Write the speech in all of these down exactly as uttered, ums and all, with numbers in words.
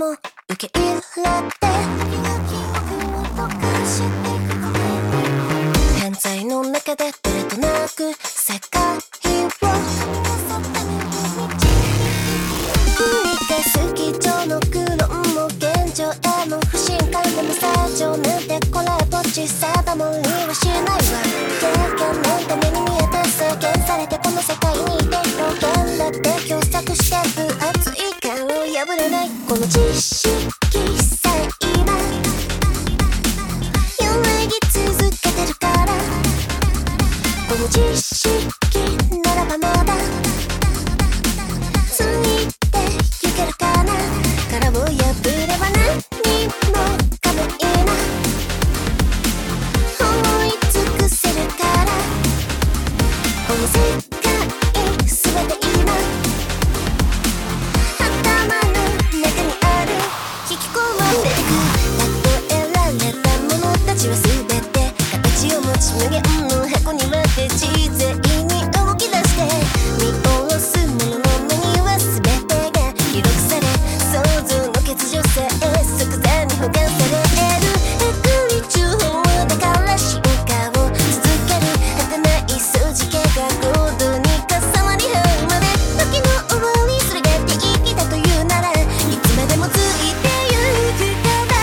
も受け入れて犯罪の中でどれとなく世界を繰り返す基調の苦労も現状への不信感でも成長なんてこれっぽっち定まりはしないわ経験のために見えて制限されてこの世界にいて表現だって狭窄してる熱い感を破れないこの知識さえ今揺らぎ続けてるからこの知識ならばまだついてゆけるかな殻を破れば何もかもいいな思い尽くせるからこの世界全て今頭の中にある引き込まれてく例えられたものたちは全て形を持ち無限の箱に割って自然に動き出して見下ろすものの目には全てが記録され想像の欠如さえ即座に保管されるえぐり中報だから進化を続ける果てない数字系が行動に重なり合うまで時の終わりそれが定義だというならいつまでもついてゆくから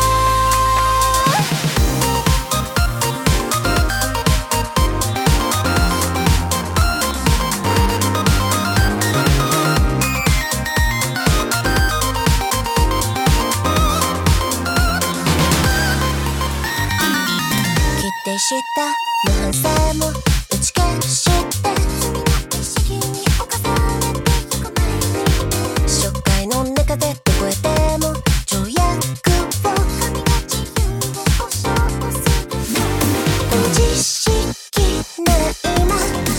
規定した無反省も打ち消して罪の意識に侵されてゆく前に初回の中でどこへでも条約を神が自由を保証するこの知識なら今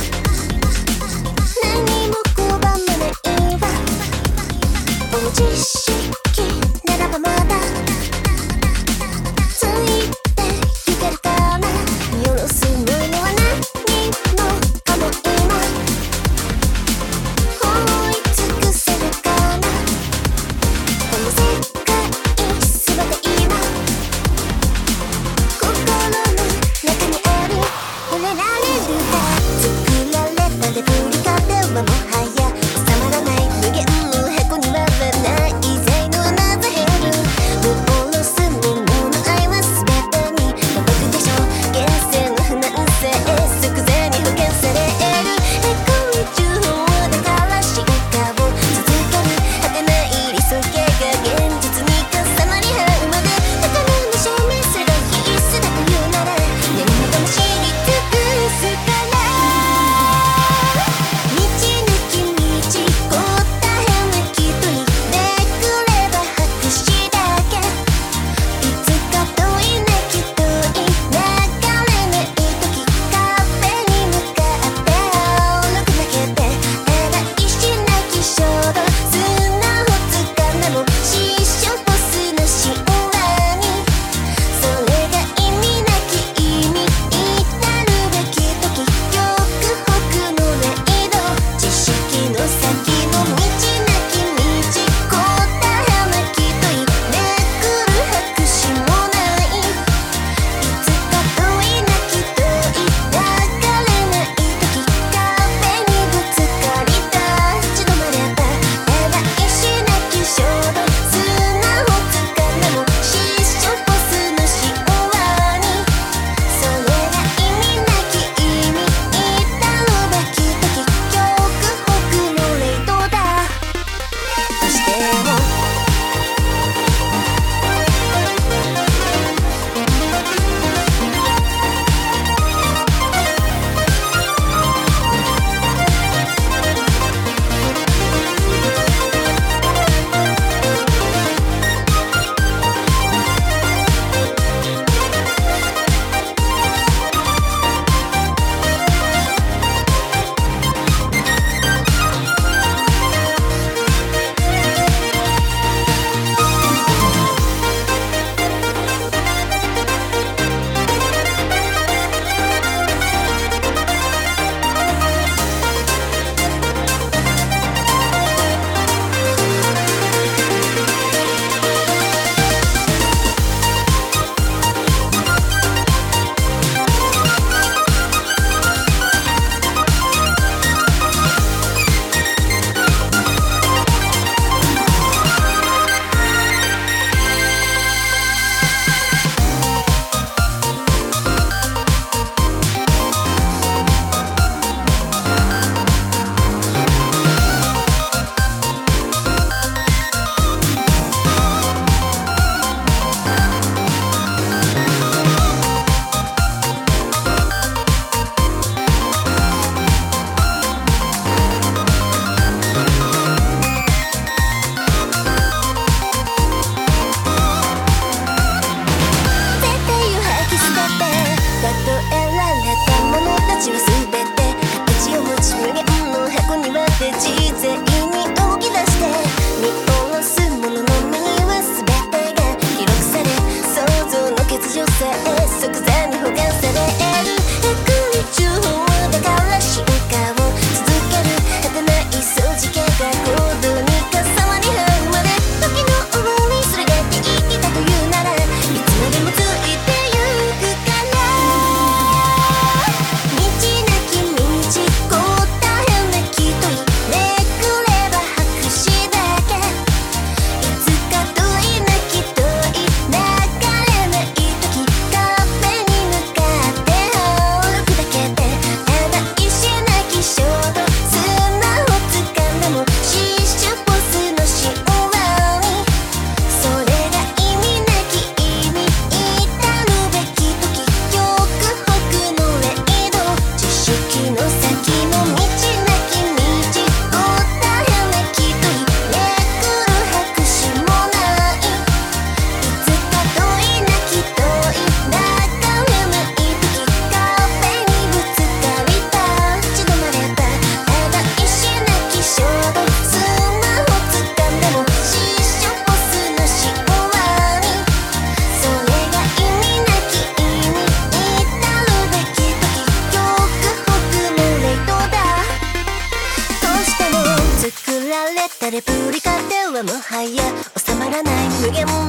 何も拒まないわこの知識ならばまだついてゆけるかな見下ろすものは何もかも今思い尽くせるかなこの世界全て今心の中にある触れられるか作られたレプリカではもはや収まらない無限の箱にはない罪のなぜ減る見下ろすものの愛は全てに届くでしょう現世の不難性即座に保管されるへこみ中報だから進化を続ける果てない理想形が現実に重なり合うまで宝の証明する必須だというなら何もかも知り尽くすから道なき道答えなき問いめくれば白紙だけいつか遠いなき遠い流れない時壁に向かって歩くだけでえらいしなき衝動砂をつかんでも失笑スの神話にそれが意味なき意味至るべき時極北のレイド知識の先の道なき道答えなき問いめくる白紙もないいつか遠いなき遠い流れない時壁にぶつかり立ち止まればえらいしなき衝動砂をつかんでも失笑スの神話にそれが意味なき意味至るべき時極北のレイドだとしてもいや収まらない無限